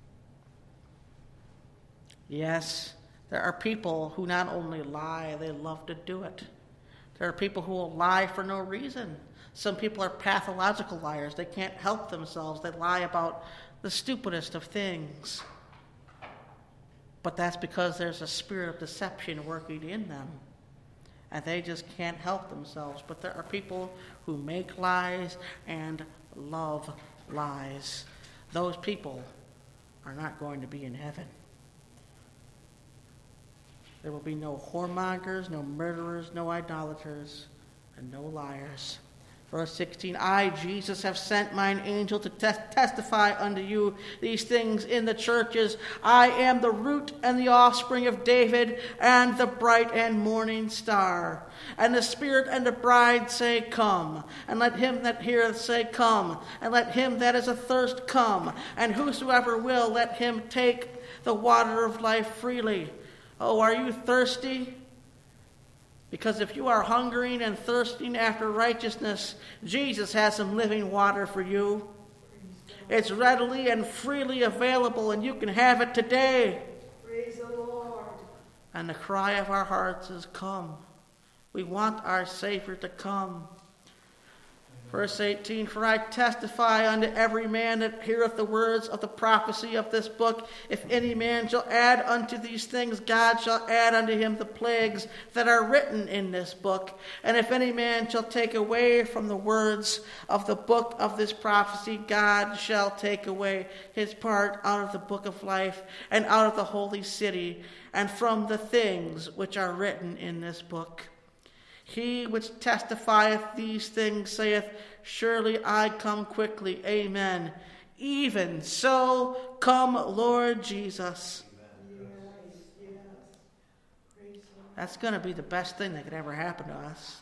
Yes, there are people who not only lie, they love to do it. There are people who will lie for no reason. Some people are pathological liars. They can't help themselves. They lie about the stupidest of things. But that's because there's a spirit of deception working in them. And they just can't help themselves. But there are people who make lies and love lies. Those people are not going to be in heaven. There will be no whoremongers, no murderers, no idolaters, and no liars. Verse 16, I, Jesus, have sent mine angel to testify unto you these things in the churches. I am the root and the offspring of David, and the bright and morning star. And the Spirit and the bride say, come. And let him that heareth say, come. And let him that is athirst come. And whosoever will, let him take the water of life freely. Oh, are you thirsty? Because if you are hungering and thirsting after righteousness, Jesus has some living water for you. It's readily and freely available, and you can have it today. Praise the Lord. And the cry of our hearts is, come. We want our Savior to come. Verse 18, for I testify unto every man that heareth the words of the prophecy of this book, if any man shall add unto these things, God shall add unto him the plagues that are written in this book. And if any man shall take away from the words of the book of this prophecy, God shall take away his part out of the book of life and out of the holy city and from the things which are written in this book. He which testifieth these things saith, surely I come quickly. Amen. Even so, come, Lord Jesus. Yes. That's going to be the best thing that could ever happen to us.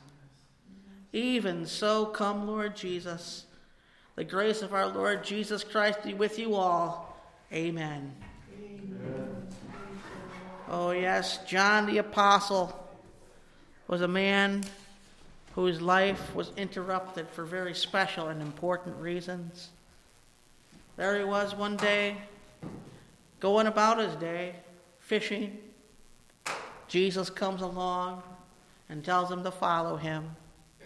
Even so, come, Lord Jesus. The grace of our Lord Jesus Christ be with you all. Amen. Amen. Oh, yes, John the Apostle was a man whose life was interrupted for very special and important reasons. There he was one day, going about his day, fishing. Jesus comes along and tells him to follow him.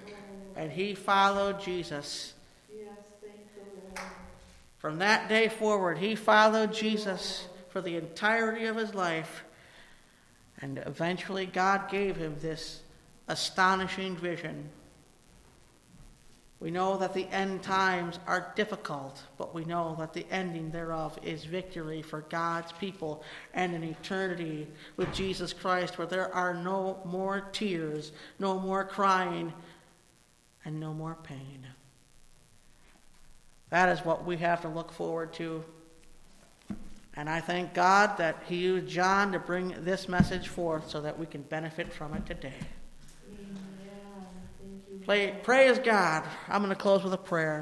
and he followed Jesus. Yes, thank the Lord. From that day forward, he followed Jesus for the entirety of his life. And eventually God gave him this astonishing vision. We know that the end times are difficult, but we know that the ending thereof is victory for God's people and an eternity with Jesus Christ, where there are no more tears, no more crying, and no more pain. That is what we have to look forward to. And I thank God that he used John to bring this message forth so that we can benefit from it today. Praise God. I'm going to close with a prayer.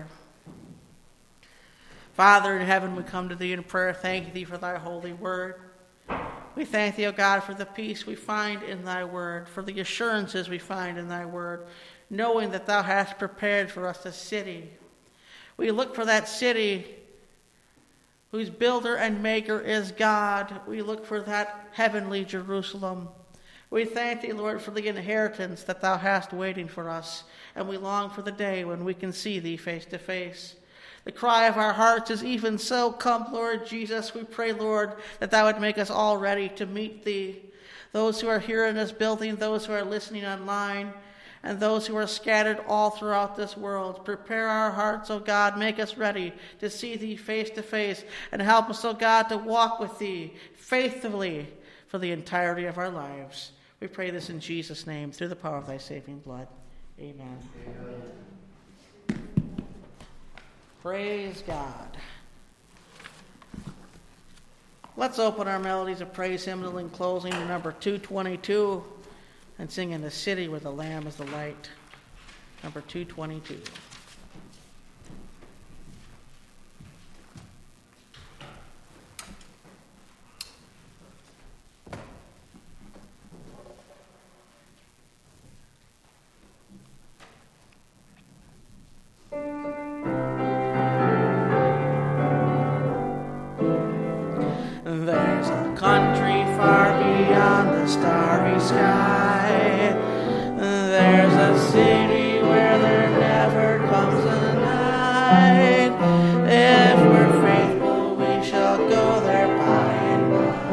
Father in heaven, we come to thee in prayer. Thank thee for thy holy word. We thank thee, O God, for the peace we find in thy word, for the assurances we find in thy word, knowing that thou hast prepared for us a city. We look for that city whose builder and maker is God. We look for that heavenly Jerusalem. We thank thee, Lord, for the inheritance that thou hast waiting for us, and we long for the day when we can see thee face to face. The cry of our hearts is even so, come, Lord Jesus. We pray, Lord, that thou would make us all ready to meet thee. Those who are here in this building, those who are listening online, and those who are scattered all throughout this world. Prepare our hearts, O God. Make us ready to see thee face to face, and help us, O God, to walk with thee faithfully for the entirety of our lives. We pray this in Jesus' name, through the power of thy saving blood. Amen. Amen. Praise God. Let's open our melodies of praise hymnal in closing to number 222 and sing In the City Where the Lamb is the Light. Number 222. There's a country far beyond the starry sky. There's a city where there never comes a night. If we're faithful, we shall go there by and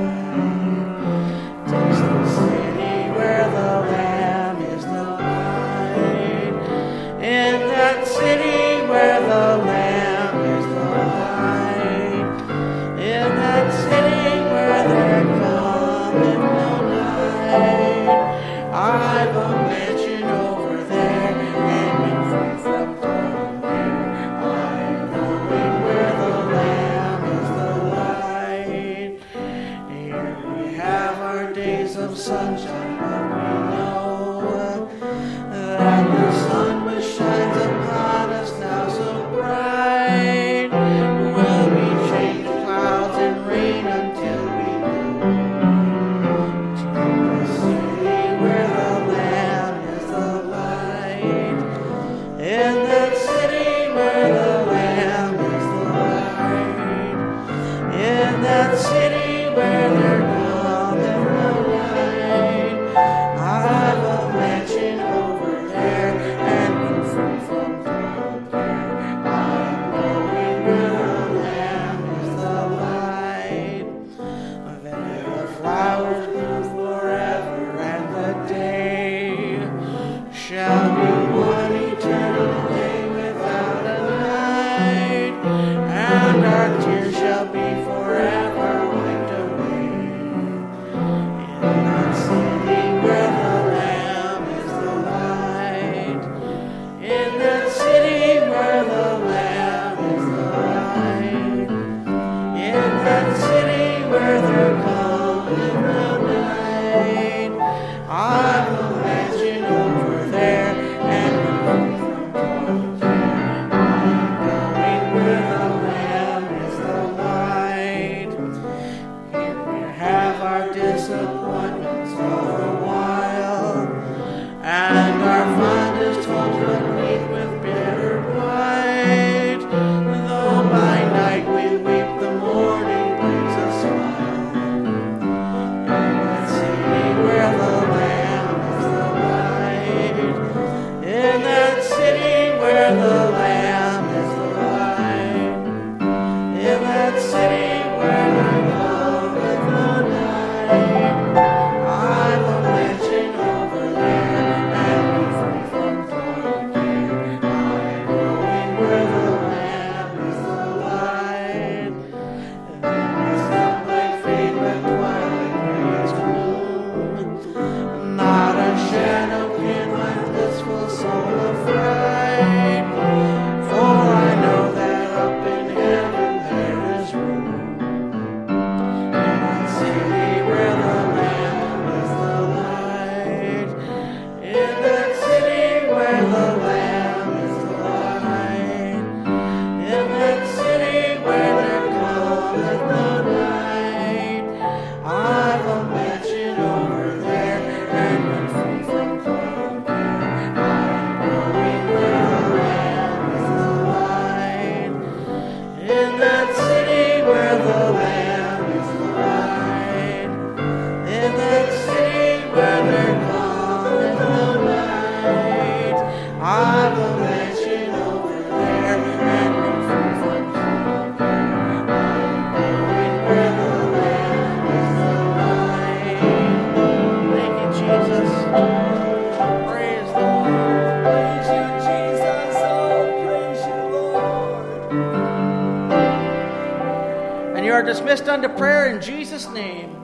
by. 'Tis the city where the Lamb is the light. In that city where the Lamb is the light. In that city where there cometh no night. I've a mansion over there, and when from there, I'm going where the Lamb is the light. Here we have our days of sunshine, but we know that the sun which shines upon us now so bright will be changed to clouds and rain until we go to the city where the Lamb is the light. In that city where the Lamb is the light. In that city where there cometh no night. I've a mansion over there, and when from there, I'm going where the Lamb is the light. There the flowers bloom forever, and the day shall be one eternal day without a night, and our tears shall be forever wiped away. In that city where the Lamb is the light. In that city where the Lamb is the light. In that city where there cometh no night. I've a mansion over there, and when from there, I'm going where the Lamb is the light. Here we have our disappointments all the while, and our fondest hopes but meet with bitter plight. Though by night we weep, the morning brings a smile. In that city where the Lamb is the light. In that city dismissed unto prayer in Jesus' name.